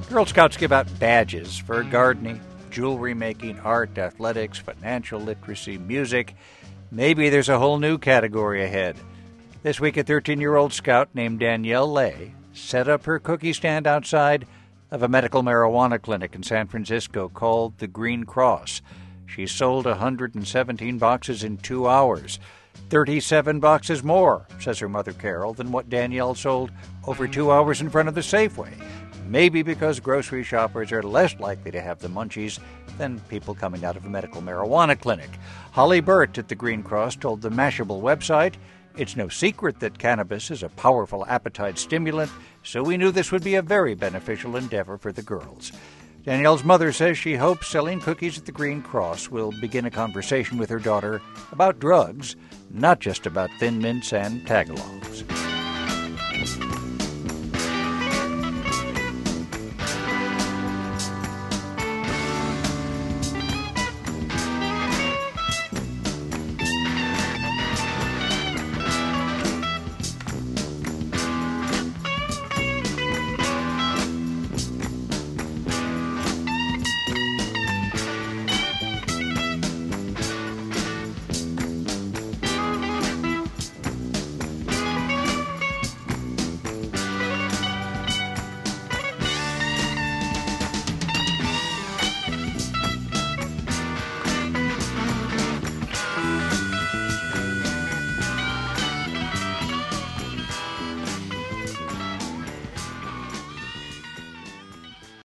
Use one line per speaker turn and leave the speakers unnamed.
Girl Scouts give out badges for gardening, jewelry making, art, athletics, financial literacy, music. Maybe there's a whole new category ahead. This week, a 13-year-old scout named Danielle Lay set up her cookie stand outside of a medical marijuana clinic in San Francisco called the Green Cross. She sold 117 boxes in 2 hours. 37 boxes more, says her mother Carol, than what Danielle sold over 2 hours in front of the Safeway. Maybe because grocery shoppers are less likely to have the munchies than people coming out of a medical marijuana clinic. Holly Burt at the Green Cross told the Mashable website, "It's no secret that cannabis is a powerful appetite stimulant, so we knew this would be a very beneficial endeavor for the girls." Danielle's mother says she hopes selling cookies at the Green Cross will begin a conversation with her daughter about drugs, not just about Thin Mints and Tagalogs.